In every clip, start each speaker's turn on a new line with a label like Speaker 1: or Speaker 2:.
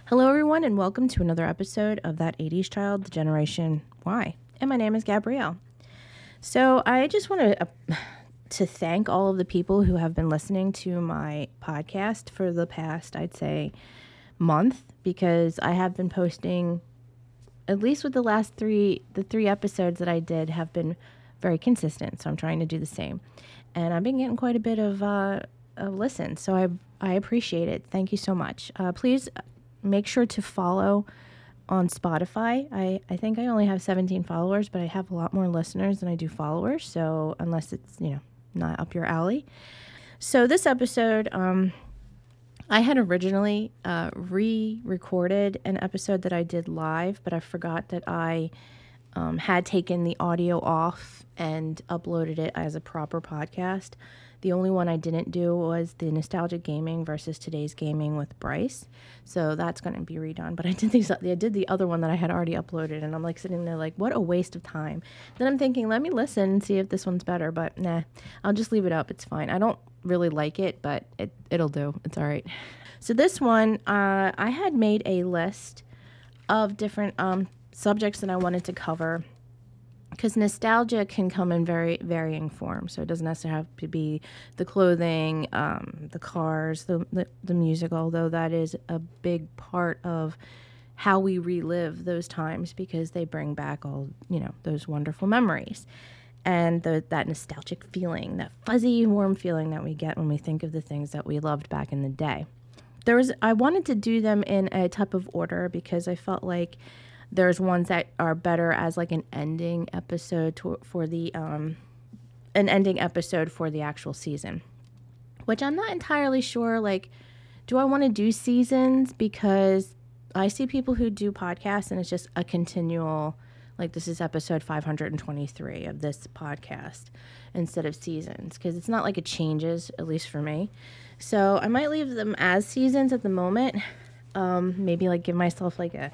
Speaker 1: Hello, everyone, and welcome to another episode of That 80s Child, the Generation Y. And my name is Gabrielle. So I just want to thank all of the people who have been listening to my podcast for the past, I'd say, month, because I have been posting, at least with the three episodes that I did have been very consistent. So I'm trying to do the same. And I've been getting quite a bit of listen. So I appreciate it. Thank you so much. Please make sure to follow on Spotify. I think I only have 17 followers, but I have a lot more listeners than I do followers. So unless it's, not up your alley. So this episode, I had originally re-recorded an episode that I did live, but I forgot that I had taken the audio off and uploaded it as a proper podcast. The only one I didn't do was the Nostalgic Gaming versus Today's Gaming with Bryce. So that's going to be redone. But I did the other one that I had already uploaded, and I'm like sitting there like, what a waste of time. Then I'm thinking, let me listen and see if this one's better. But nah, I'll just leave it up. It's fine. I don't really like it, but it'll do. It's all right. So this one, I had made a list of different subjects that I wanted to cover, because nostalgia can come in very varying forms. So it doesn't necessarily have to be the clothing, the cars, the music, although that is a big part of how we relive those times, because they bring back all, those wonderful memories. And that nostalgic feeling, that fuzzy, warm feeling that we get when we think of the things that we loved back in the day. I wanted to do them in a type of order, because I felt like there's ones that are better as like an ending episode for the actual season, which I'm not entirely sure. Like, do I want to do seasons? Because I see people who do podcasts and it's just a continual, like, this is episode 523 of this podcast instead of seasons, because it's not like it changes, at least for me. So I might leave them as seasons at the moment. Maybe like give myself like a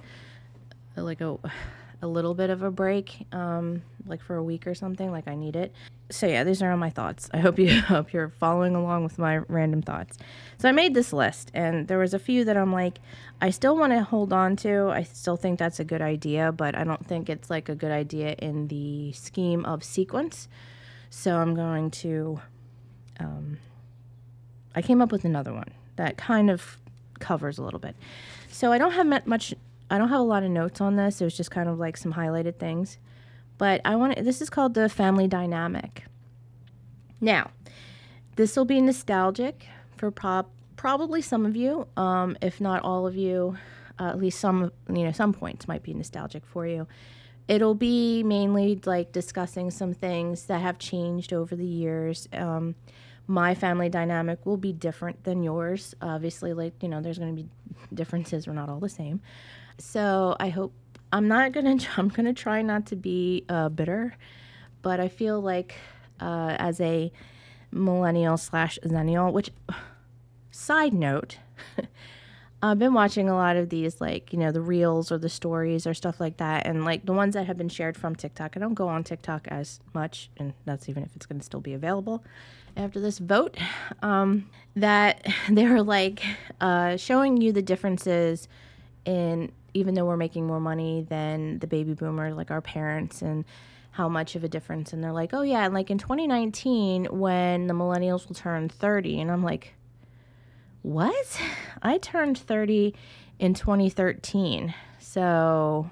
Speaker 1: little bit of a break, like for a week or something, like I need it. So yeah, these are all my thoughts. I hope you're following along with my random thoughts. So I made this list, and there was a few that I'm like, I still want to hold on to. I still think that's a good idea, but I don't think it's like a good idea in the scheme of sequence. So I'm going to, I came up with another one that kind of covers a little bit. So I don't have a lot of notes on this. It was just kind of like some highlighted things. But this is called the family dynamic. Now, this will be nostalgic for probably some of you, if not all of you. At least some points might be nostalgic for you. It'll be mainly like discussing some things that have changed over the years. My family dynamic will be different than yours. Obviously, there's going to be differences. We're not all the same. So I'm going to try not to be bitter, but I feel like as a millennial/zennial, which, side note, I've been watching a lot of these, the reels or the stories or stuff like that. And like the ones that have been shared from TikTok. I don't go on TikTok as much, and that's even if it's going to still be available after this vote, that they're like showing you the differences in, even though we're making more money than the baby boomers, like our parents, and how much of a difference. And they're like, oh yeah, and like in 2019, when the millennials will turn 30, and I'm like, what? I turned 30 in 2013. So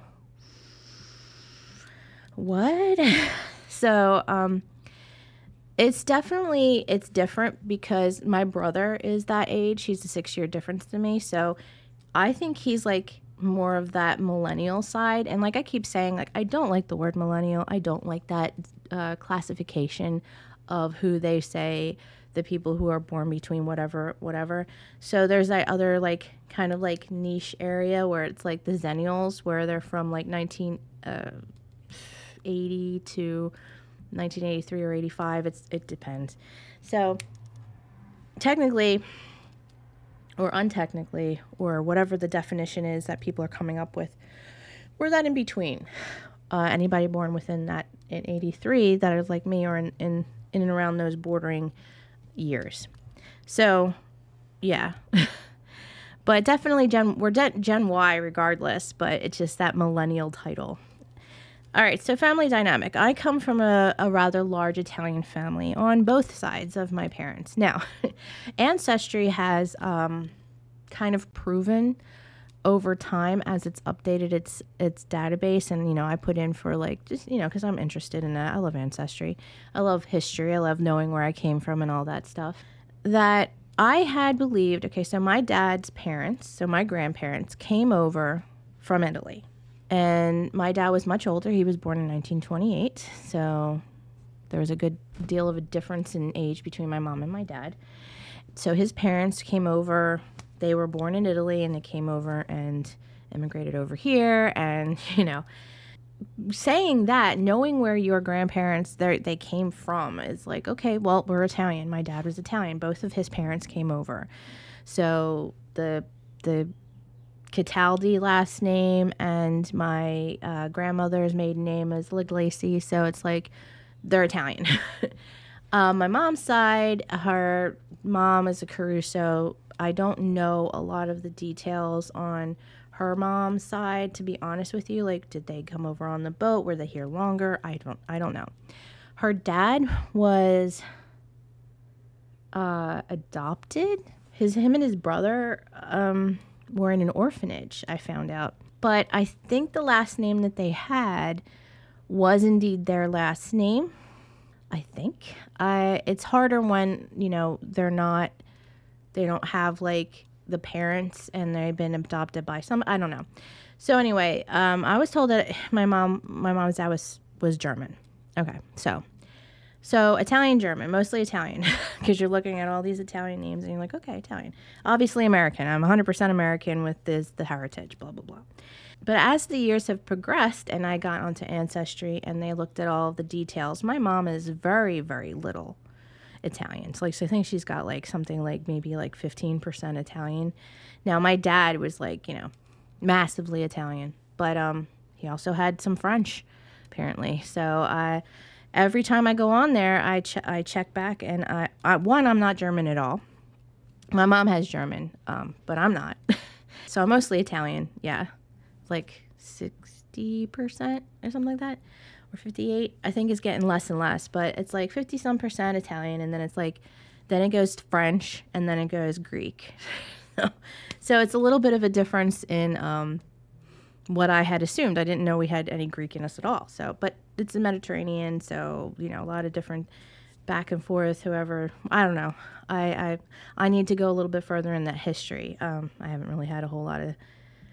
Speaker 1: what? So it's different, because my brother is that age. He's a 6-year difference to me. So I think he's like more of that millennial side. And like I keep saying, like, I don't like the word millennial. I don't like that classification of who they say the people who are born between whatever. So there's that other like kind of like niche area where it's like the Zennials, where they're from like 1980 to 1983 or 85. It depends. So technically, or untechnically, or whatever the definition is that people are coming up with, we're that in between. Anybody born within that in 83 that is like me, or in and around those bordering years. So yeah. But definitely we're Gen Y regardless, but it's just that millennial title. All right, so family dynamic. I come from a rather large Italian family on both sides of my parents. Now, Ancestry has kind of proven over time as it's updated its database, and I put in for like just because I'm interested in that. I love Ancestry, I love history, I love knowing where I came from and all that stuff. That I had believed. Okay, so my dad's parents, so my grandparents, came over from Italy. And my dad was much older. He was born in 1928. So there was a good deal of a difference in age between my mom and my dad. So his parents came over. They were born in Italy and they came over and immigrated over here. And, saying that, knowing where your grandparents they came from is like, okay, well, we're Italian. My dad was Italian. Both of his parents came over. So the Cataldi last name and my grandmother's maiden name is Liglacy, so it's like they're Italian. My mom's side, her mom is a Caruso. I don't know a lot of the details on her mom's side, to be honest with you. Like, did they come over on the boat? Were they here longer? I don't know. Her dad was adopted. Him and his brother were in an orphanage, I found out. But I think the last name that they had was indeed their last name. I think. It's harder when, they don't have like the parents and they've been adopted by I don't know. So anyway, I was told that my mom's dad was German. Okay, so Italian, German, mostly Italian, because you're looking at all these Italian names and you're like, okay, Italian. Obviously American. I'm 100% American with the heritage, blah, blah, blah. But as the years have progressed and I got onto Ancestry and they looked at all of the details, my mom is very, very little Italian. So I think she's got like something like maybe like 15% Italian. Now, my dad was like, massively Italian, but he also had some French, apparently. So every time I go on there, I check back, and I'm not German at all. My mom has German, but I'm not. So I'm mostly Italian, yeah. Like 60% or something like that, or 58. I think it's getting less and less, but it's like 50-some% Italian, and then it's like, then it goes to French, and then it goes Greek. So it's a little bit of a difference in what I had assumed. I didn't know we had any Greek in us at all. So, but it's the Mediterranean, so a lot of different back and forth. Whoever, I don't know. I need to go a little bit further in that history. I haven't really had a whole lot of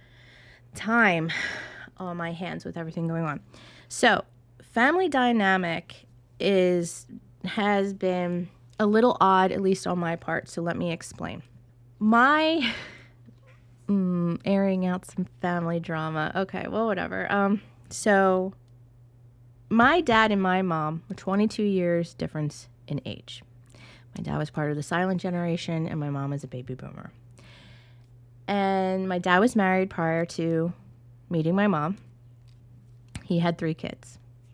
Speaker 1: time on my hands with everything going on. So, family dynamic has been a little odd, at least on my part. So let me explain. My airing out some family drama. Okay, well, whatever. So my dad and my mom were 22 years difference in age. My dad was part of the silent generation, and my mom is a baby boomer. And my dad was married prior to meeting my mom. He had 3 kids.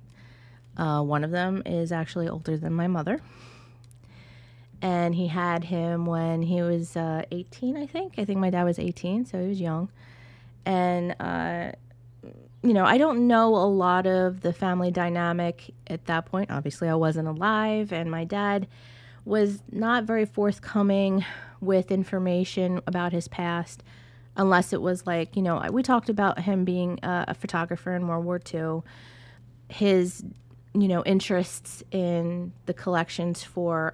Speaker 1: One of them is actually older than my mother. And he had him when he was 18, I think. I think my dad was 18, so he was young. And, I don't know a lot of the family dynamic at that point. Obviously, I wasn't alive, and my dad was not very forthcoming with information about his past, unless it was like, we talked about him being a photographer in World War II. His, interests in the collections for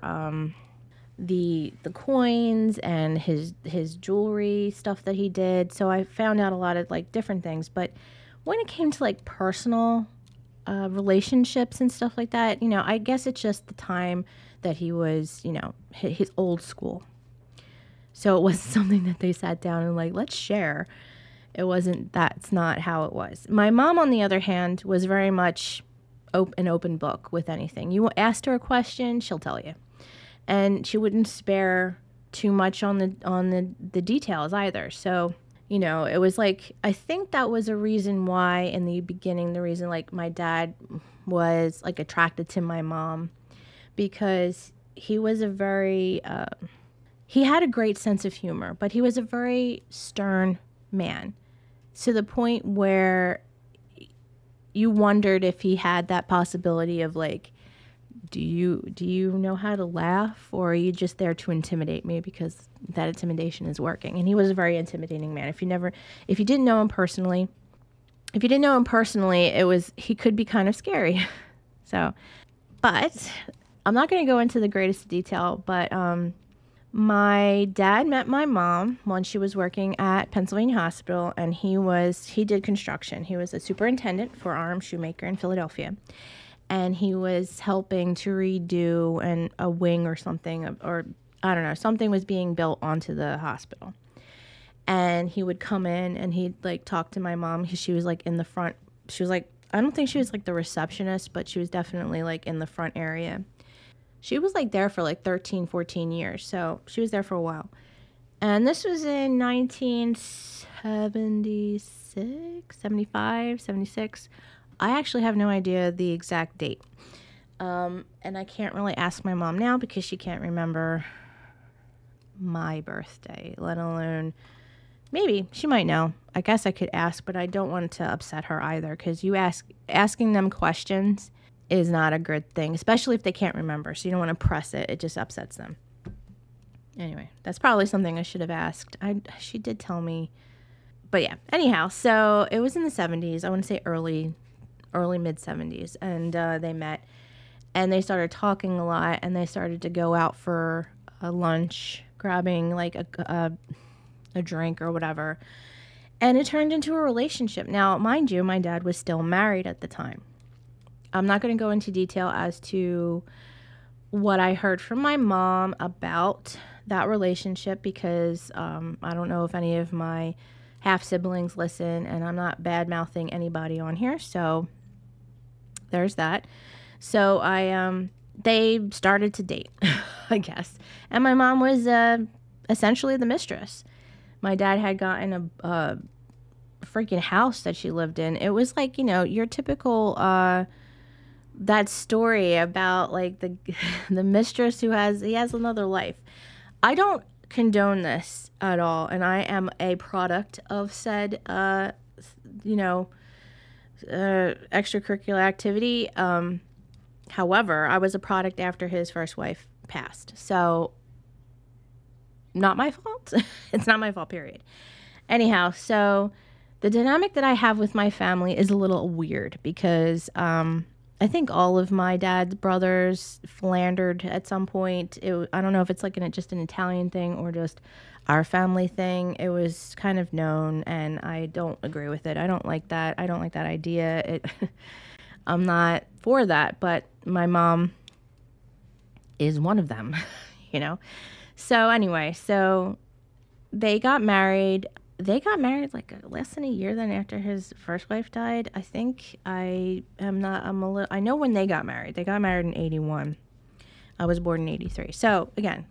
Speaker 1: the coins and his jewelry stuff that he did. So I found out a lot of like different things. But when it came to like personal relationships and stuff like that, I guess it's just the time that he was, his old school. So it wasn't something that they sat down and like, let's share. That's not how it was. My mom, on the other hand, was very much an open book with anything. You asked her a question, she'll tell you. And she wouldn't spare too much on the details either. So, it was like, I think that was a reason why in the beginning, the reason like my dad was like attracted to my mom, because he was a very, he had a great sense of humor, but he was a very stern man, to the point where you wondered if he had that possibility of like, do you know how to laugh, or are you just there to intimidate me because that intimidation is working? And he was a very intimidating man. If you didn't know him personally, he could be kind of scary. So, but I'm not going to go into the greatest detail, but my dad met my mom when she was working at Pennsylvania Hospital, and he did construction. He was a superintendent for RM Shoemaker in Philadelphia, and he was helping to redo a wing or something, or I don't know, something was being built onto the hospital. And he would come in and he'd like talk to my mom because she was like in the front. She was like, I don't think she was like the receptionist, but she was definitely like in the front area. She was like there for like 13, 14 years. So she was there for a while. And this was in 1976, 75, 76. I actually have no idea the exact date. And I can't really ask my mom now because she can't remember my birthday, let alone, maybe she might know. I guess I could ask, but I don't want to upset her either, because asking them questions is not a good thing, especially if they can't remember. So you don't want to press it. It just upsets them. Anyway, that's probably something I should have asked. She did tell me. But yeah, anyhow, so it was in the 70s. I want to say early mid 70s. And they met and they started talking a lot, and they started to go out for a lunch, grabbing like a drink or whatever. And it turned into a relationship. Now, mind you, my dad was still married at the time. I'm not going to go into detail as to what I heard from my mom about that relationship, because I don't know if any of my half siblings listen, and I'm not bad mouthing anybody on here. So there's that. So they started to date, I guess. And my mom was essentially the mistress. My dad had gotten a freaking house that she lived in. It was like, your typical that story about like the mistress he has another life. I don't condone this at all, and I am a product of said extracurricular activity. However, I was a product after his first wife passed, so not my fault. It's not my fault, period. Anyhow, so the dynamic that I have with my family is a little weird, because I think all of my dad's brothers philandered at some point. I don't know if it's like just an Italian thing or just our family thing. It was kind of known, and I don't agree with it. I don't like that. I don't like that idea. I'm not for that, but my mom is one of them, So anyway, so they got married. They got married like less than a year then after his first wife died. I think I know when they got married. They got married in 81. I was born in 83. So again,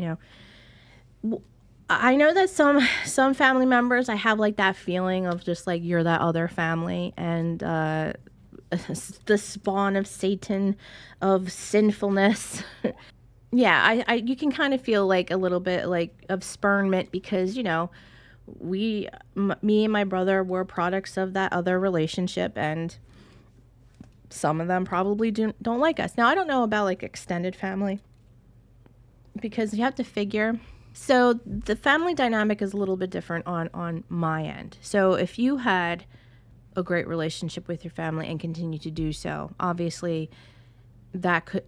Speaker 1: I know that some family members, I have like that feeling of just like you're that other family, and the spawn of Satan, of sinfulness. Yeah, you can kind of feel like a little bit like of spurnment, because me and my brother were products of that other relationship, and some of them probably don't like us. Now, I don't know about like extended family, because you have to figure. So the family dynamic is a little bit different on my end. So if you had a great relationship with your family and continue to do so, obviously that could,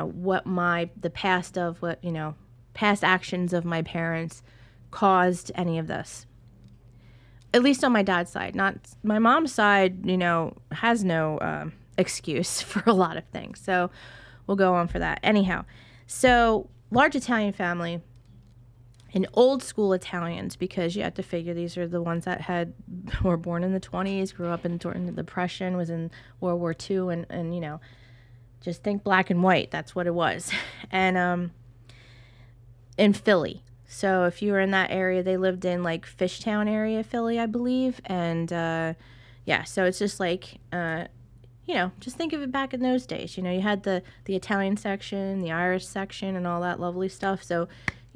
Speaker 1: past actions of my parents caused any of this. At least on my dad's side. Not my mom's side, has no excuse for a lot of things. So we'll go on for that. Anyhow, so large Italian family, and old school Italians, because you have to figure these are the ones that were born in the 20s, grew up during the Depression, was in World War II, and just think black and white. That's what it was. And in Philly. So if you were in that area, they lived in like Fishtown area, Philly, I believe. And so it's just like, just think of it back in those days. You had the Italian section, the Irish section, and all that lovely stuff. So,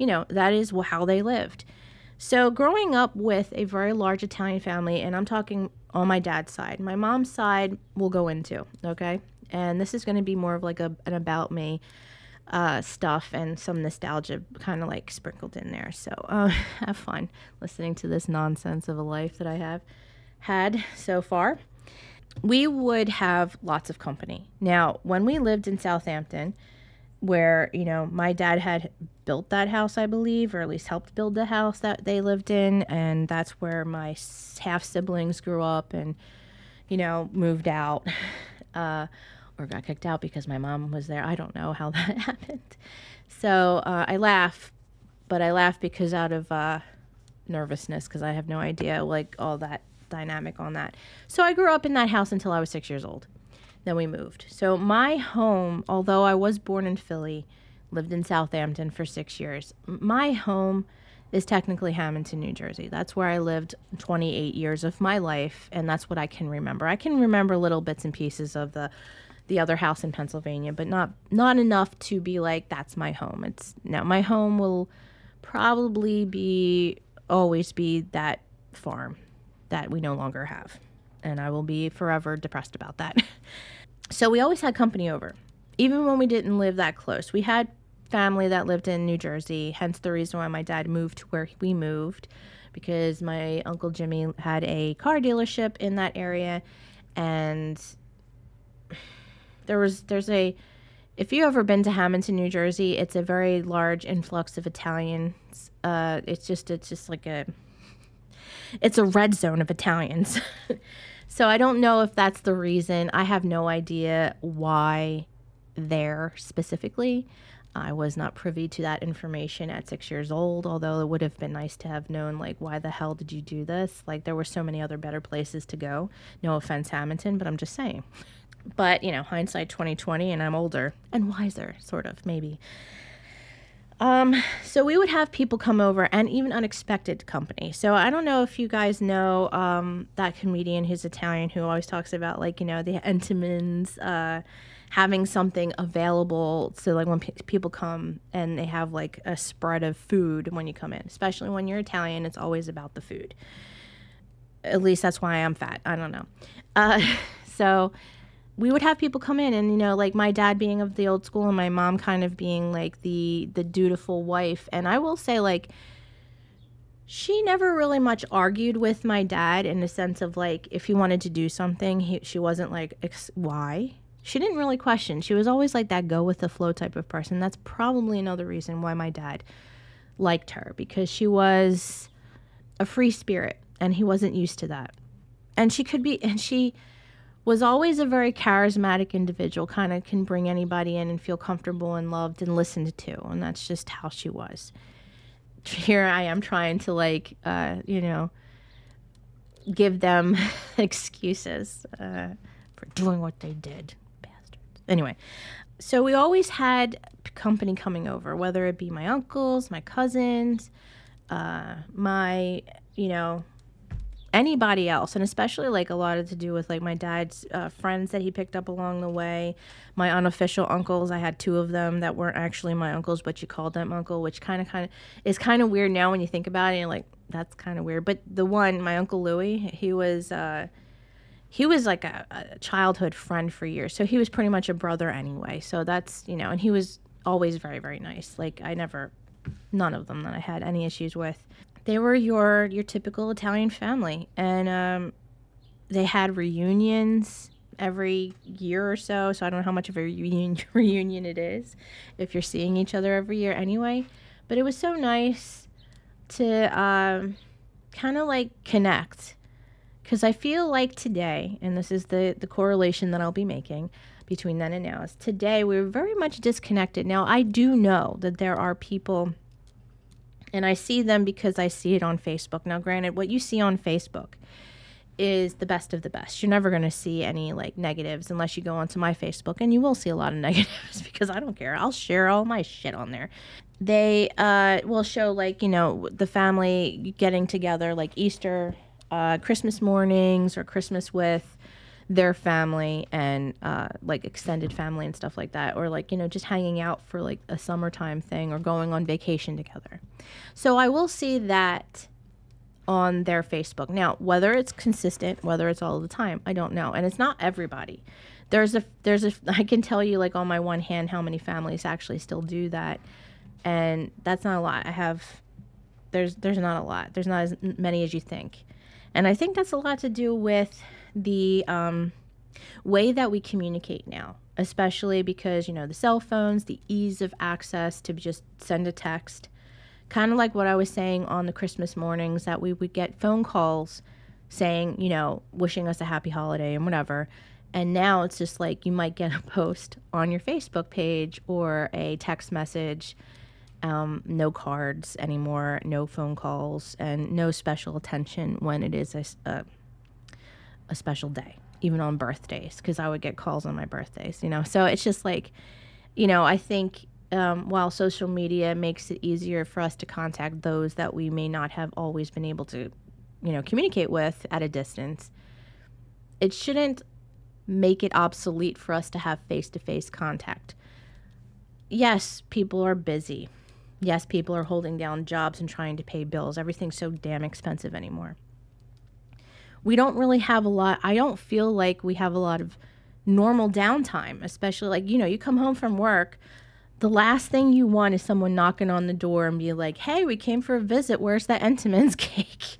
Speaker 1: that is how they lived. So growing up with a very large Italian family, and I'm talking on my dad's side, my mom's side we'll go into, okay? And this is going to be more of like an about me stuff and some nostalgia kind of like sprinkled in there. So have fun listening to this nonsense of a life that I have had so far. We would have lots of company. Now, when we lived in Southampton, where, my dad had built that house, I believe, or at least helped build the house that they lived in, and that's where my half siblings grew up and, moved out. Or got kicked out because my mom was there. I don't know how that happened. So I laugh, but I laugh because out of nervousness, because I have no idea, like, all that dynamic on that. So I grew up in that house until I was 6 years old. Then we moved. So my home, although I was born in Philly, lived in Southampton for 6 years, my home is technically Hamilton, New Jersey. That's where I lived 28 years of my life, and that's what I can remember. I can remember little bits and pieces of the other house in Pennsylvania, but not enough to be like, that's my home. My home will probably always be that farm that we no longer have. And I will be forever depressed about that. So we always had company over, even when we didn't live that close. We had family that lived in New Jersey, hence the reason why my dad moved to where we moved, because my Uncle Jimmy had a car dealership in that area, and if you've ever been to Hamilton, New Jersey, it's a very large influx of Italians. It's just like it's a red zone of Italians. So I don't know if that's the reason. I have no idea why there specifically. I was not privy to that information at 6 years old, although it would have been nice to have known, like, why the hell did you do this? Like, there were so many other better places to go. No offense, Hamilton, but I'm just saying. But, hindsight 2020, and I'm older and wiser, sort of, maybe. So we would have people come over, and even unexpected company. So I don't know if you guys know that comedian who's Italian who always talks about, like, the Entenmann's, having something available. So, like, when people come and they have, like, a spread of food when you come in. Especially when you're Italian, it's always about the food. At least that's why I'm fat. I don't know. So we would have people come in and, like my dad being of the old school and my mom kind of being like the dutiful wife. And I will say, like, she never really much argued with my dad in the sense of, like, if he wanted to do something, she wasn't like, why? She didn't really question. She was always like that go with the flow type of person. That's probably another reason why my dad liked her, because she was a free spirit and he wasn't used to that. And she was always a very charismatic individual, kind of can bring anybody in and feel comfortable and loved and listened to. And that's just how she was. Here I am trying to, like, give them excuses for doing what they did. Bastards. Anyway, so we always had company coming over, whether it be my uncles, my cousins, anybody else, and especially, like, a lot of to do with, like, my dad's friends that he picked up along the way. My unofficial uncles, I had 2 of them that weren't actually my uncles, but you called them uncle, which kind of is kind of weird now when you think about it. And you're like, that's kind of weird. But the one, my Uncle Louis, he was like a childhood friend for years, so he was pretty much a brother anyway. So that's, and he was always very, very nice. Like, none of them that I had any issues with. They were your typical Italian family, and they had reunions every year or so. So I don't know how much of a reunion it is if you're seeing each other every year anyway. But it was so nice to kind of, like, connect, because I feel like today, and this is the correlation that I'll be making between then and now, is today we're very much disconnected. Now, I do know that there are people, and I see them because I see it on Facebook. Now, granted, what you see on Facebook is the best of the best. You're never going to see any, like, negatives unless you go onto my Facebook, and you will see a lot of negatives because I don't care. I'll share all my shit on there. They will show, like, the family getting together, like Easter, Christmas mornings, or Christmas with their family and like extended family and stuff like that, or like, just hanging out for like a summertime thing or going on vacation together. So I will see that on their Facebook. Now, whether it's consistent, whether it's all the time, I don't know. And it's not everybody. I can tell you like on my one hand how many families actually still do that. And that's not a lot. There's not a lot. There's not as many as you think. And I think that's a lot to do with the way that we communicate now, especially because, the cell phones, the ease of access to just send a text. Kind of like what I was saying on the Christmas mornings, that we would get phone calls saying, wishing us a happy holiday and whatever. And now it's just like you might get a post on your Facebook page or a text message. No cards anymore, no phone calls, and no special attention when it is a special day, even on birthdays, because I would get calls on my birthdays, So it's just like, I think while social media makes it easier for us to contact those that we may not have always been able to, communicate with at a distance, it shouldn't make it obsolete for us to have face-to-face contact. Yes, people are busy. Yes, people are holding down jobs and trying to pay bills. Everything's so damn expensive anymore. We don't really have a lot. I don't feel like we have a lot of normal downtime, especially like, you come home from work. The last thing you want is someone knocking on the door and be like, hey, we came for a visit. Where's that Entenmann's cake?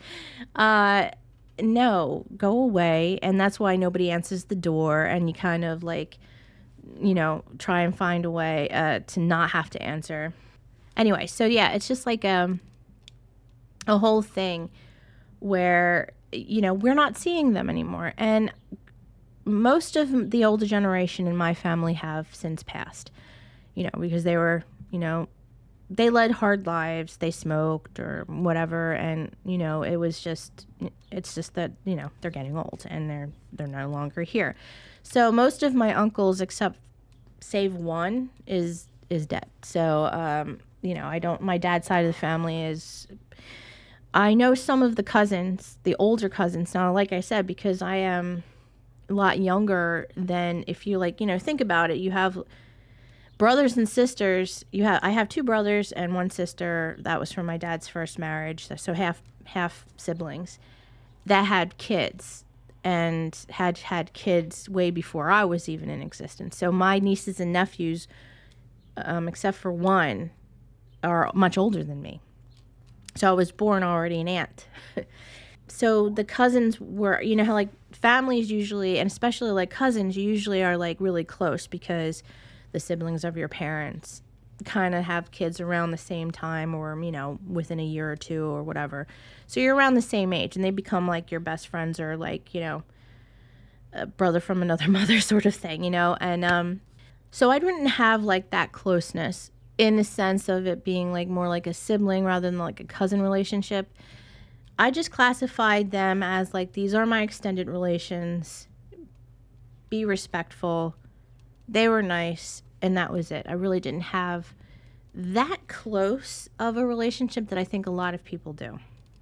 Speaker 1: No, go away. And that's why nobody answers the door. And you kind of like, try and find a way to not have to answer. Anyway, so yeah, it's just like a whole thing where, we're not seeing them anymore. And most of the older generation in my family have since passed, because they were, they led hard lives, they smoked or whatever. And, it's just that, they're getting old and they're no longer here. So most of my uncles, except save one, is dead. So, my dad's side of the family I know some of the cousins, the older cousins. Now, like I said, because I am a lot younger than, if you think about it, you have brothers and sisters. I have two brothers and one sister. That was from my dad's first marriage. So half siblings that had kids and had kids way before I was even in existence. So my nieces and nephews, except for one, are much older than me. So I was born already an aunt. So the cousins were, how like families usually, and especially like cousins, usually are like really close because the siblings of your parents kind of have kids around the same time or, within a year or two or whatever. So you're around the same age and they become like your best friends or like, a brother from another mother sort of thing, And so I didn't have like that closeness in the sense of it being like more like a sibling rather than like a cousin relationship. I just classified them as like, these are my extended relations. Be respectful. They were nice. And that was it. I really didn't have that close of a relationship that I think a lot of people do.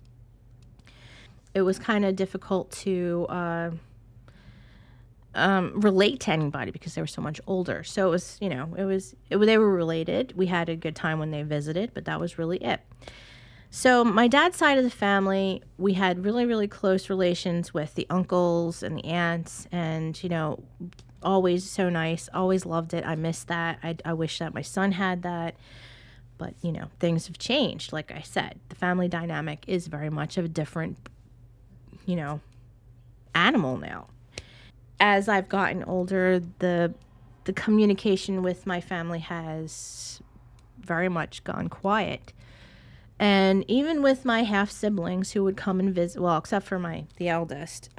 Speaker 1: It was kind of difficult to relate to anybody because they were so much older. So it was, they were related. We had a good time when they visited, but that was really it. So my dad's side of the family, we had really, really close relations with the uncles and the aunts and, always so nice, always loved it. I miss that. I wish that my son had that. But, things have changed. Like I said, the family dynamic is very much of a different, animal now. As I've gotten older, the communication with my family has very much gone quiet. And even with my half siblings who would come and visit, well, except for the eldest,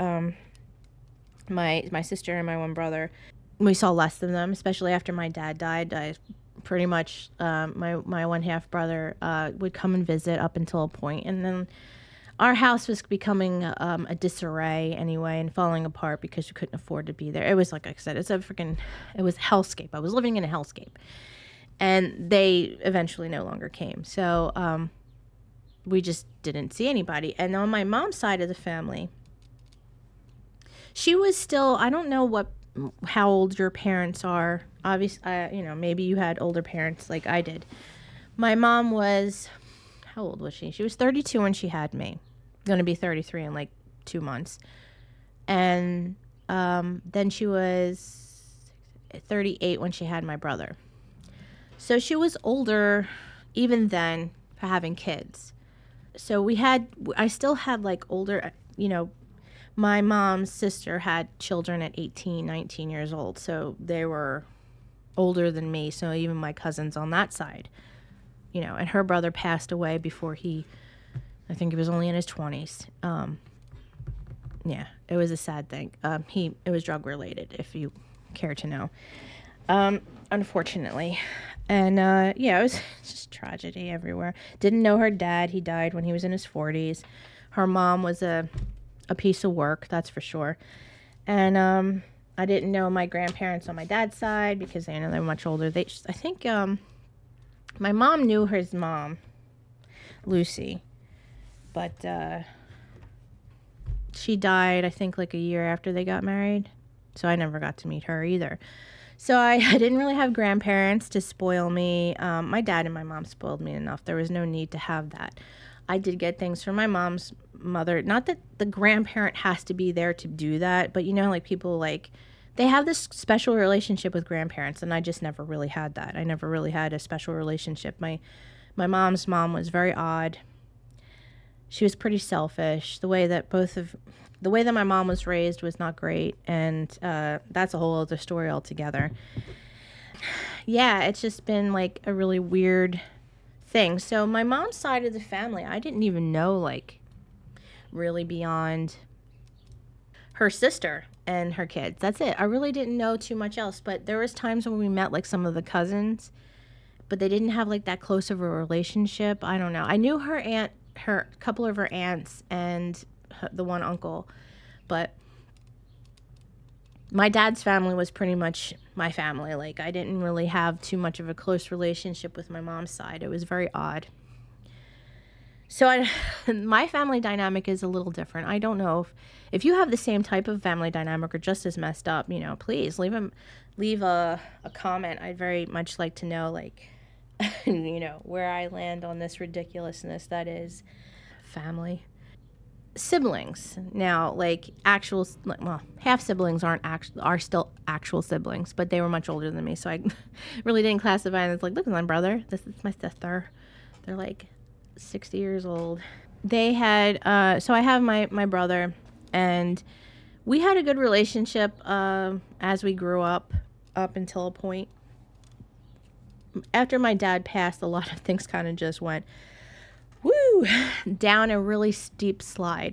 Speaker 1: my sister and my one brother, we saw less of them, especially after my dad died. I pretty much, my one half brother would come and visit up until a point, and then our house was becoming a disarray anyway and falling apart because we couldn't afford to be there. It was, like I said, it was a hellscape. I was living in a hellscape. And they eventually no longer came. So we just didn't see anybody. And on my mom's side of the family, She was still, I don't know how old your parents are. Obviously, maybe you had older parents like I did. My mom was, how old was she? She was 32 when she had me. Going to be 33 in like 2 months. And then she was 38 when she had my brother. So she was older even then for having kids. So I still had like older, my mom's sister had children at 18, 19 years old. So they were older than me. So even my cousins on that side, and her brother passed away before I think he was only in his 20s. Yeah, it was a sad thing. It was drug related, if you care to know. Unfortunately. And it was just tragedy everywhere. Didn't know her dad. He died when he was in his 40s. Her mom was a piece of work, that's for sure. And I didn't know my grandparents on my dad's side because they were much older. I think my mom knew his mom, Lucy, but she died, I think, like a year after they got married. So I never got to meet her either. So I didn't really have grandparents to spoil me. My dad and my mom spoiled me enough. There was no need to have that. I did get things from my mom's mother. Not that the grandparent has to be there to do that, but like people they have this special relationship with grandparents, and I just never really had that. I never really had a special relationship. My mom's mom was very odd. She was pretty selfish. The way that my mom was raised was not great, and that's a whole other story altogether. Yeah, it's just been like a really weird thing. So my mom's side of the family, I didn't even know really beyond her sister and her kids. That's it. I really didn't know too much else, but there was times when we met some of the cousins, but they didn't have that close of a relationship. I don't know. I knew a couple of her aunts and the one uncle, but my dad's family was pretty much my family. I didn't really have too much of a close relationship with my mom's side. It was very odd. So my family dynamic is a little different. I don't know if you have the same type of family dynamic or just as messed up, please leave a comment. I'd very much like to know, where I land on this ridiculousness that is family. Siblings. Now, half siblings are still actual siblings, but they were much older than me, so I really didn't classify them as look at my brother. This is my sister. They're 60 years old. They had so I have my brother, and we had a good relationship as we grew up until a point. After my dad passed, a lot of things kind of just went down a really steep slide,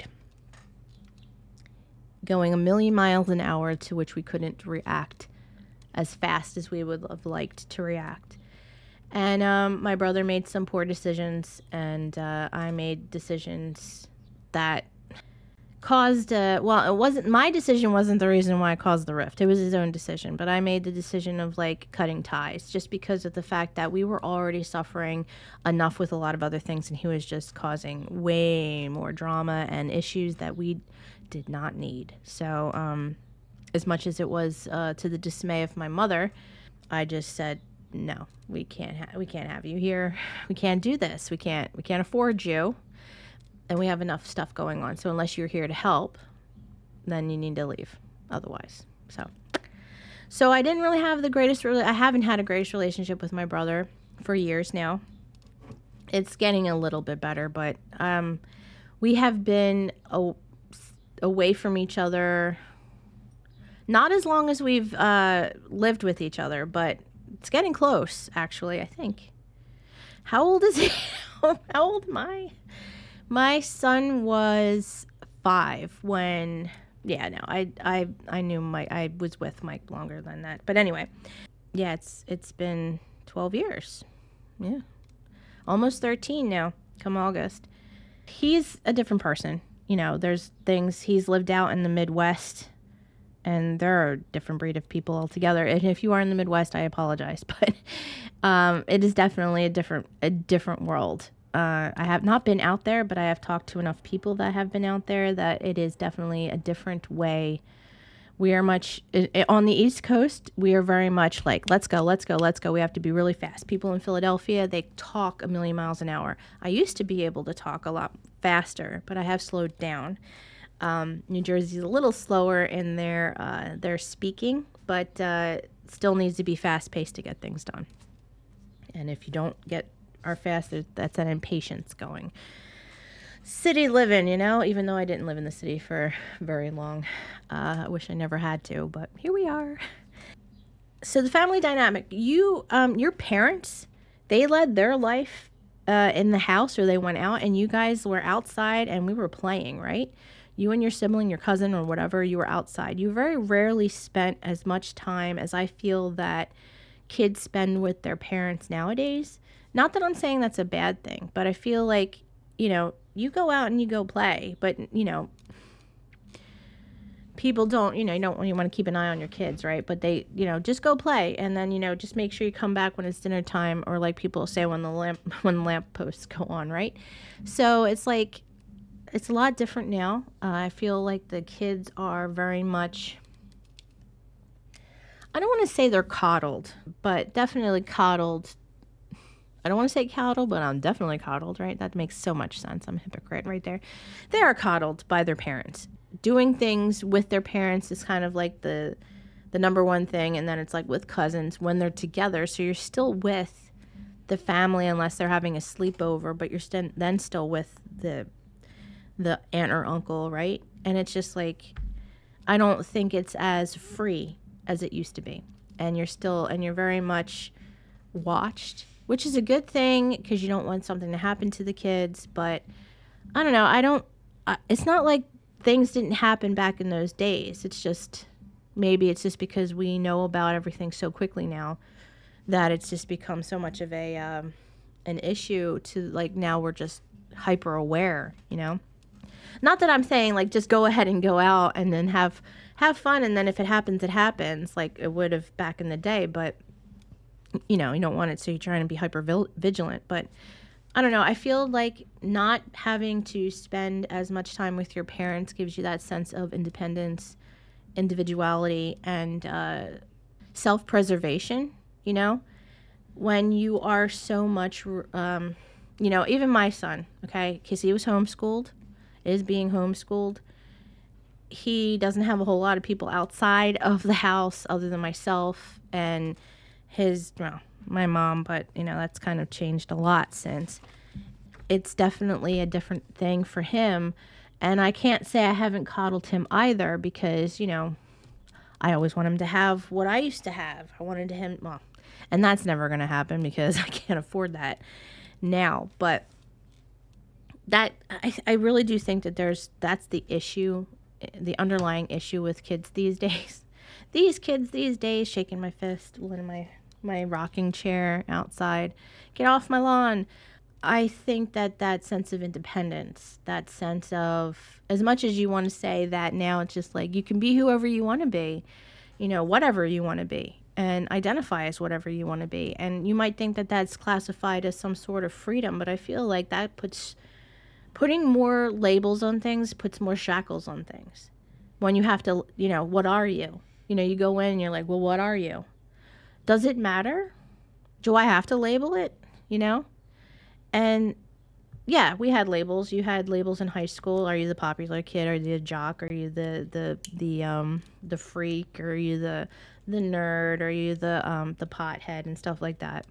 Speaker 1: going a million miles an hour, to which we couldn't react as fast as we would have liked to react. And my brother made some poor decisions, and I made decisions that caused my decision wasn't the reason why it caused the rift. It was his own decision, but I made the decision of cutting ties, just because of the fact that we were already suffering enough with a lot of other things, and he was just causing way more drama and issues that we did not need. So as much as it was to the dismay of my mother, I just said, no, we can't have you here. We can't do this. We can't afford you. And we have enough stuff going on. So unless you're here to help, then you need to leave otherwise. So I didn't really have I haven't had a greatest relationship with my brother for years now. It's getting a little bit better, but we have been away from each other, not as long as we've lived with each other, but it's getting close, actually, I think. How old is he? How old am I? My son was 5 when, I knew I was with Mike longer than that. But anyway, it's been 12 years. Yeah. Almost 13 now, come August. He's a different person. There's things, he's lived out in the Midwest, and there are a different breed of people altogether. And if you are in the Midwest, I apologize, but it is definitely a different world. I have not been out there, but I have talked to enough people that have been out there that it is definitely a different way We are much on the East Coast. We are very much like, let's go, let's go, let's go. We have to be really fast. People in Philadelphia, they talk a million miles an hour. I used to be able to talk a lot faster, but I have slowed down. New Jersey's a little slower in their speaking, but still needs to be fast paced to get things done. And if you don't are fast, that's an impatience going. City living, even though I didn't live in the city for very long. I wish I never had to, but here we are. So the family dynamic, your parents, they led their life in the house, or they went out, and you guys were outside and we were playing, right? You and your sibling, your cousin or whatever, you were outside. You very rarely spent as much time as I feel that kids spend with their parents nowadays. Not that I'm saying that's a bad thing, but I feel like, you go out and you go play, but, people don't, you want to keep an eye on your kids, right? But they, just go play, and then, just make sure you come back when it's dinner time, or like people say when the lamp posts go on, right? So it's like, it's a lot different now. I feel like the kids are very much, I don't want to say they're coddled, but definitely coddled. I don't want to say coddled, but I'm definitely coddled, right? That makes so much sense. I'm a hypocrite right there. They are coddled by their parents. Doing things with their parents is kind of like the number one thing, and then it's like with cousins when they're together. So you're still with the family unless they're having a sleepover, but you're then still with the aunt or uncle, right? And it's just like, I don't think it's as free as it used to be. And you're very much watched, which is a good thing because you don't want something to happen to the kids. But I don't know. It's not like things didn't happen back in those days. It's just, maybe it's just because we know about everything so quickly now that it's just become so much of an issue to, like, now we're just hyper aware, Not that I'm saying like just go ahead and go out and then have fun, and then if it happens, it happens, like it would have back in the day. But you don't want it, so you're trying to be hyper vigilant. But I don't know. I feel like not having to spend as much time with your parents gives you that sense of independence, individuality, and self-preservation. When you are so much, even my son, okay, because he was homeschooled. Is being homeschooled. He doesn't have a whole lot of people outside of the house other than myself and my mom, but that's kind of changed a lot since. It's definitely a different thing for him, and I can't say I haven't coddled him either because, I always want him to have what I used to have. I wanted him, and that's never going to happen because I can't afford that now, but that I really do think that that's the issue, the underlying issue with kids these days. These kids these days, shaking my fist in my rocking chair outside, get off my lawn. I think that sense of independence, that sense of, as much as you want to say that now, it's just like you can be whoever you want to be, whatever you want to be, and identify as whatever you want to be. And you might think that that's classified as some sort of freedom, but I feel like that putting more labels on things puts more shackles on things. When you have to, what are you? You go in and you're like, well, what are you? Does it matter? Do I have to label it? And yeah, we had labels. You had labels in high school. Are you the popular kid? Are you the jock? Are you the freak? Are you the nerd? Are you the pothead and stuff like that?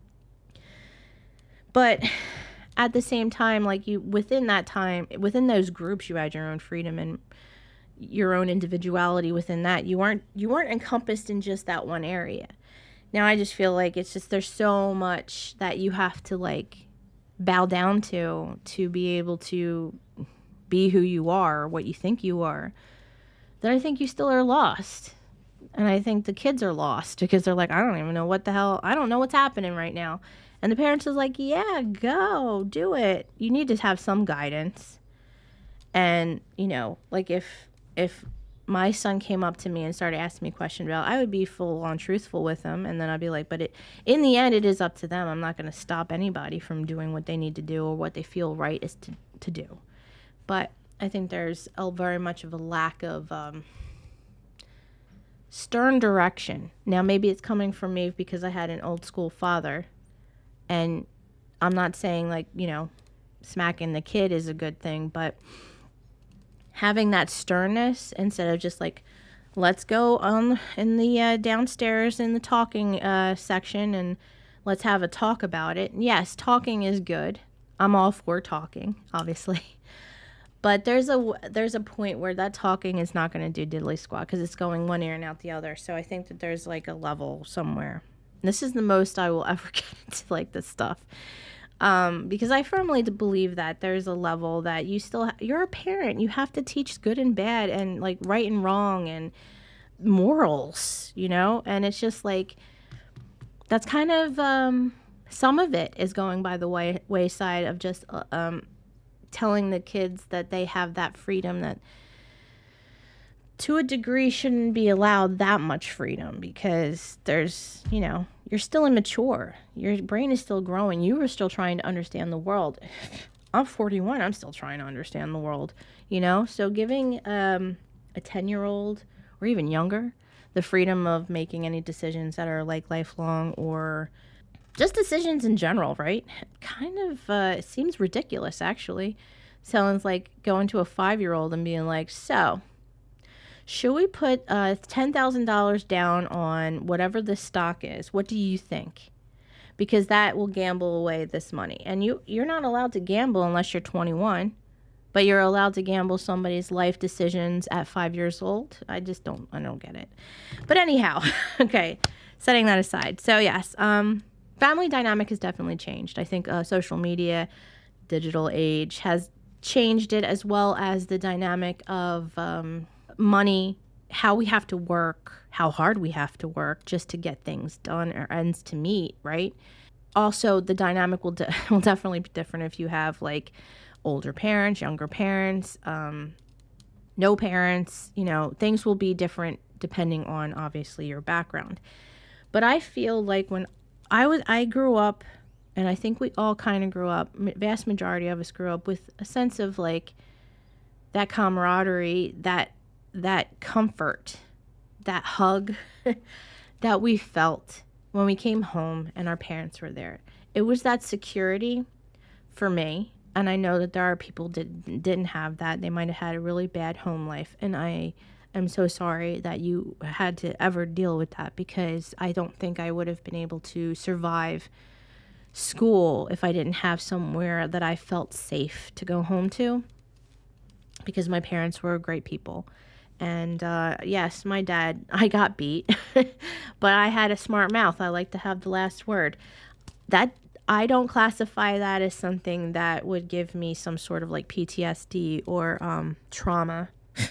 Speaker 1: But at the same time, like within those groups, you had your own freedom and your own individuality within that. You weren't encompassed in just that one area. Now I just feel like it's just, there's so much that you have to like bow down to be able to be who you are, what you think you are, that I think you still are lost. And I think the kids are lost because they're like, I don't even know what the hell, I don't know what's happening right now. And the parents is like, yeah, go do it. You need to have some guidance. And, like if my son came up to me and started asking me questions about, I would be full on truthful with him. And then I'd be like, but in the end, it is up to them. I'm not going to stop anybody from doing what they need to do or what they feel right is to do. But I think there's very much of a lack of stern direction. Now, maybe it's coming from me because I had an old school father, and I'm not saying like, smacking the kid is a good thing, but having that sternness instead of just like, let's go in the downstairs in the talking section and let's have a talk about it. And yes, talking is good. I'm all for talking, obviously. But there's a point where that talking is not going to do diddly squat because it's going one ear and out the other. So I think that there's like a level somewhere. This is the most I will ever get into like this stuff. Because I firmly believe that there's a level that you're a parent. You have to teach good and bad and like right and wrong and morals, and it's just like, that's kind of, some of it is going by the wayside of just, telling the kids that they have that freedom that to a degree shouldn't be allowed that much freedom because there's, you're still immature. Your brain is still growing. You are still trying to understand the world. I'm 41. I'm still trying to understand the world, So giving a 10-year-old or even younger the freedom of making any decisions that are like lifelong or just decisions in general, right? Kind of it seems ridiculous, actually. Sounds like going to a 5-year-old and being like, so should we put $10,000 down on whatever this stock is? What do you think? Because that will gamble away this money. And you're not allowed to gamble unless you're 21, but you're allowed to gamble somebody's life decisions at 5 years old. I don't get it. But anyhow, okay, setting that aside. So yes, family dynamic has definitely changed. I think social media, digital age has changed it, as well as the dynamic of money, how we have to work, how hard we have to work just to get things done or ends to meet, right? Also, the dynamic will definitely be different if you have like older parents, younger parents, no parents, things will be different depending on obviously your background. But I feel like when I grew up, and I think we all kind of grew up, vast majority of us grew up with a sense of like that camaraderie, that comfort, that hug that we felt when we came home and our parents were there. It was that security for me. And I know that there are people that didn't have that. They might have had a really bad home life. And I am so sorry that you had to ever deal with that, because I don't think I would have been able to survive school if I didn't have somewhere that I felt safe to go home to, because my parents were great people. And yes, my dad, I got beat, but I had a smart mouth. I like to have the last word. That I don't classify that as something that would give me some sort of like PTSD or trauma.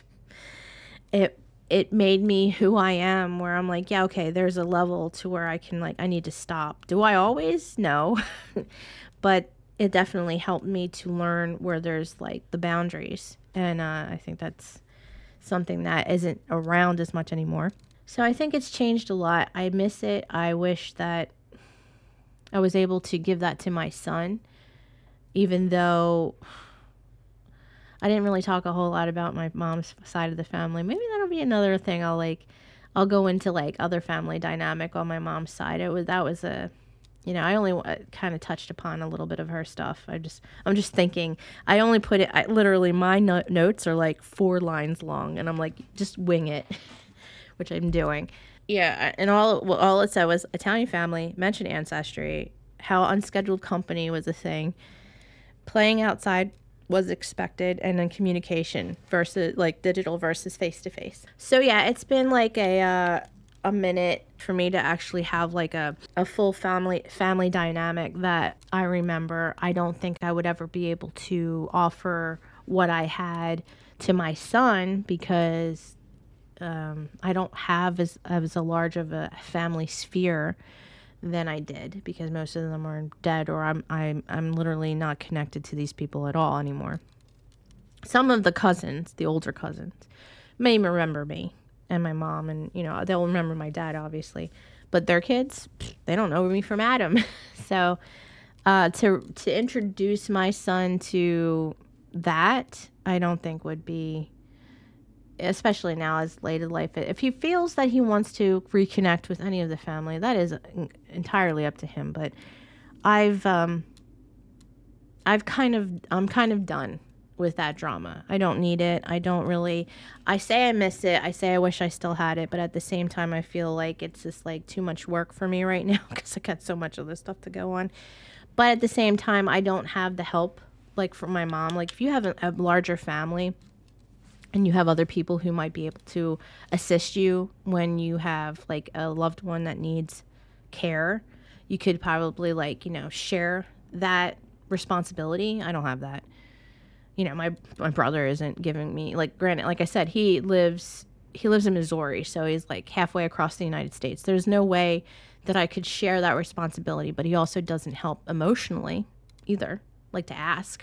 Speaker 1: It made me who I am, where I'm like, yeah, okay, there's a level to where I can I need to stop. Do I always? No. But it definitely helped me to learn where there's like the boundaries. And I think that's something that isn't around as much anymore. So I think it's changed a lot. I miss it. I wish that I was able to give that to my son, even though I didn't really talk a whole lot about my mom's side of the family. Maybe that'll be another thing. I'll go into like other family dynamic on my mom's side. I only kind of touched upon a little bit of her stuff. I'm just thinking, I only put it, literally my notes are like 4 lines long, and I'm like, just wing it, which I'm doing. Yeah, and all it said was Italian family, mentioned ancestry, how unscheduled company was a thing, playing outside was expected, and then communication versus like digital versus face-to-face. So yeah, it's been like a minute for me to actually have like a full family dynamic that I remember. I don't think I would ever be able to offer what I had to my son, because I don't have as a large of a family sphere than I did, because most of them are dead, or I'm literally not connected to these people at all anymore. Some of the cousins, the older cousins, may remember me and my mom, and they'll remember my dad, obviously, but their kids, they don't know me from Adam. So to introduce my son to that, I don't think would be especially now as late in life, if he feels that he wants to reconnect with any of the family, that is entirely up to him. But I'm kind of done with that drama. I don't need it. I don't really, I say I miss it. I say I wish I still had it, but at the same time, I feel like it's just like too much work for me right now because I got so much of this stuff to go on. But at the same time, I don't have the help like from my mom. Like if you have a larger family and you have other people who might be able to assist you when you have like a loved one that needs care, you could probably like, share that responsibility. I don't have that. My brother isn't giving me, like, granted, like I said, he lives in Missouri, so he's like halfway across the United States. There's no way that I could share that responsibility, but he also doesn't help emotionally either, like to ask.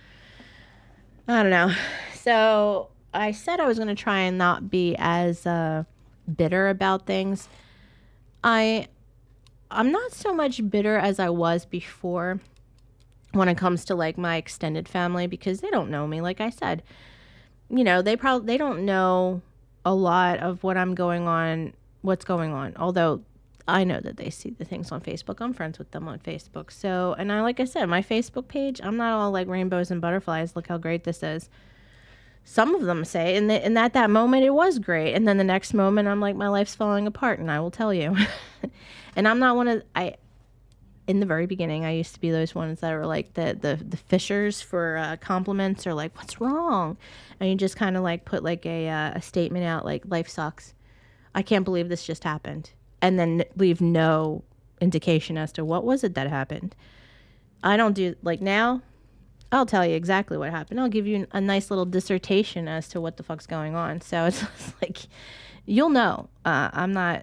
Speaker 1: I don't know. So I said I was going to try and not be as bitter about things. I'm not so much bitter as I was before when it comes to like my extended family, because they don't know me. Like I said, they don't know a lot of what's going on. Although I know that they see the things on Facebook. I'm friends with them on Facebook. So, and like I said, my Facebook page, I'm not all like rainbows and butterflies. Look how great this is. Some of them say, and at that moment it was great. And then the next moment I'm like, my life's falling apart, and I will tell you. And I'm not in the very beginning, I used to be those ones that were like the fishers for compliments, or like, what's wrong? And you just kind of like put like a statement out like, life sucks. I can't believe this just happened. And then leave no indication as to what was it that happened. I don't do, like now, I'll tell you exactly what happened. I'll give you a nice little dissertation as to what the fuck's going on. So it's like, you'll know. I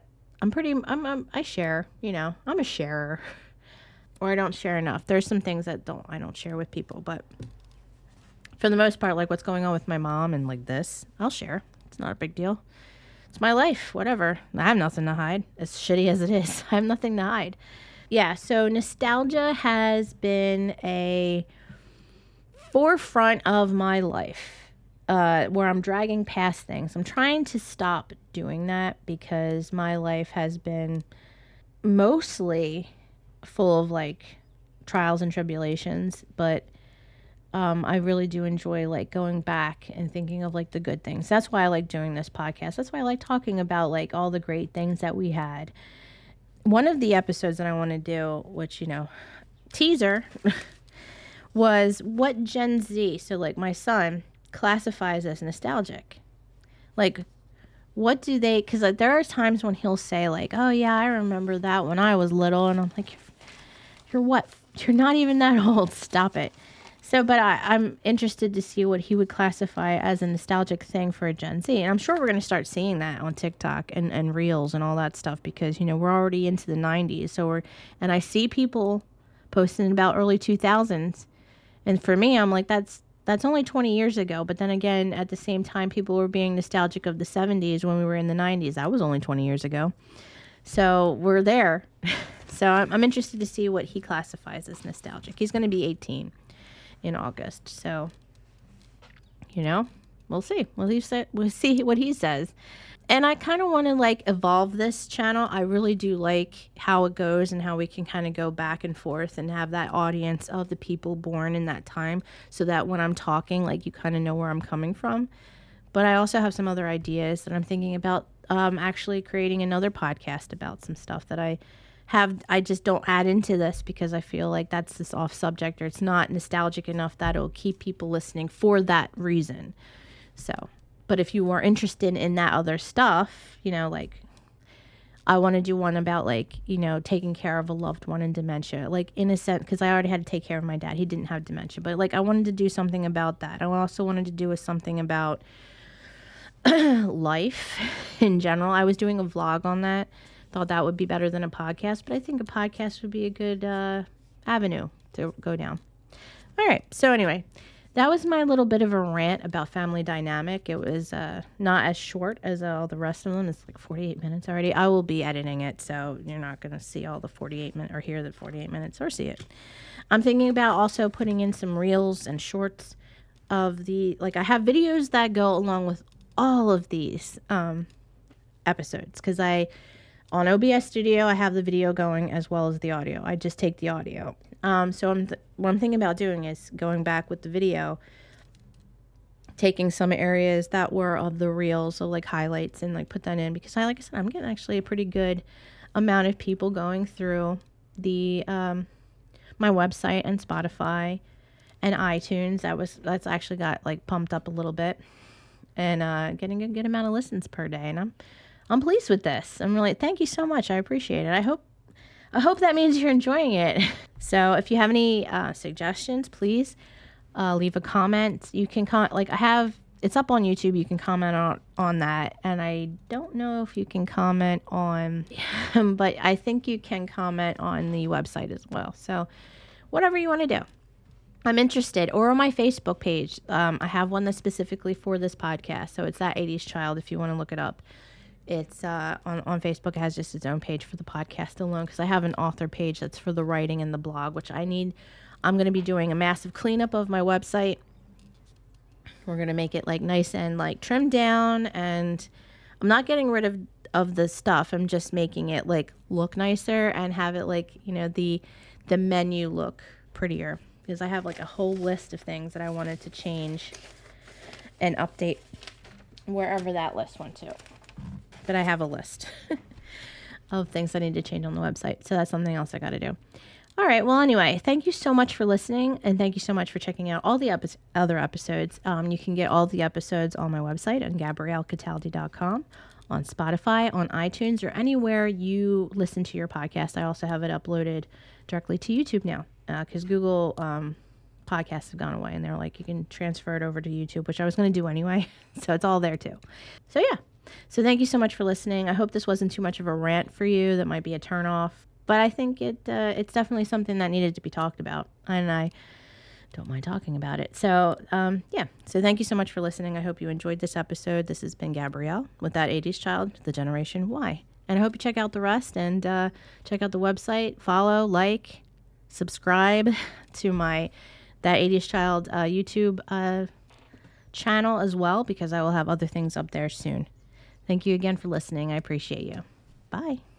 Speaker 1: share, I'm a sharer. Or I don't share enough. There's some things that I don't share with people, but for the most part, like what's going on with my mom and like this, I'll share. It's not a big deal. It's my life, whatever. I have nothing to hide. As shitty as it is, I have nothing to hide. Yeah, so nostalgia has been a forefront of my life, where I'm dragging past things. I'm trying to stop doing that because my life has been mostly full of like trials and tribulations, but I really do enjoy like going back and thinking of like the good things. That's why I like doing this podcast. That's why I like talking about like all the great things that we had. One of the episodes that I want to do, which, teaser, was what Gen Z, so like my son, classifies as nostalgic. Like, what do they, because like, there are times when he'll say like, oh yeah, I remember that when I was little, and I'm like, you're what? You're not even that old. Stop it. So, but I'm interested to see what he would classify as a nostalgic thing for a Gen Z. And I'm sure we're going to start seeing that on TikTok and Reels and all that stuff because, we're already into the 90s. So and I see people posting about early 2000s. And for me, I'm like, that's only 20 years ago. But then again, at the same time, people were being nostalgic of the 70s when we were in the 90s. That was only 20 years ago. So we're there. So I'm interested to see what he classifies as nostalgic. He's going to be 18 in August. So, we'll see. We'll see what he says. And I kind of want to like evolve this channel. I really do like how it goes and how we can kind of go back and forth and have that audience of the people born in that time so that when I'm talking, like you kind of know where I'm coming from. But I also have some other ideas that I'm thinking about actually creating another podcast about some stuff that I just don't add into this because I feel like that's this off subject or it's not nostalgic enough that it'll keep people listening for that reason. So, but if you are interested in that other stuff, like I want to do one about like, taking care of a loved one in dementia, like in a sense, because I already had to take care of my dad. He didn't have dementia, but like I wanted to do something about that. I also wanted to do something about life in general. I was doing a vlog on that. Thought that would be better than a podcast, but I think a podcast would be a good avenue to go down. All right. So anyway, that was my little bit of a rant about family dynamic. It was not as short as all the rest of them. It's like 48 minutes already. I will be editing it, so you're not going to see all the 48 minutes or hear the 48 minutes or see it. I'm thinking about also putting in some reels and shorts of I have videos that go along with all of these episodes because on OBS Studio, I have the video going as well as the audio. I just take the audio. So what I'm thinking about doing is going back with the video, taking some areas that were of the reels, so like highlights, and like put that in because like I said, I'm getting actually a pretty good amount of people going through the my website and Spotify and iTunes. That's actually got like pumped up a little bit, and getting a good amount of listens per day, and I'm pleased with this. I'm really, thank you so much. I appreciate it. I hope that means you're enjoying it. So if you have any suggestions, please leave a comment. You can comment, like it's up on YouTube. You can comment on that. And I don't know if you can comment on, but I think you can comment on the website as well. So whatever you want to do. I'm interested. Or on my Facebook page. I have one that's specifically for this podcast. So it's That 80s Child if you want to look it up. It's on Facebook. It has just its own page for the podcast alone because I have an author page that's for the writing and the blog, which I need. I'm going to be doing a massive cleanup of my website. We're going to make it like nice and like trimmed down, and I'm not getting rid of the stuff. I'm just making it like look nicer and have it like, the menu look prettier because I have like a whole list of things that I wanted to change and update wherever that list went to. But I have a list of things I need to change on the website. So that's something else I got to do. All right. Well, anyway, thank you so much for listening. And thank you so much for checking out all the other episodes. You can get all the episodes on my website on GabrielleCataldi.com, on Spotify, on iTunes, or anywhere you listen to your podcast. I also have it uploaded directly to YouTube now because Google podcasts have gone away. And they're like, you can transfer it over to YouTube, which I was going to do anyway. So it's all there too. So yeah. So thank you so much for listening. I hope this wasn't too much of a rant for you. That might be a turnoff, but I think it's definitely something that needed to be talked about, and I don't mind talking about it. So yeah. So thank you so much for listening. I hope you enjoyed this episode. This has been Gabrielle with That 80s Child, the Generation Y, and I hope you check out the rest and check out the website. Follow, like, subscribe to my That 80s Child YouTube channel as well because I will have other things up there soon. Thank you again for listening. I appreciate you. Bye.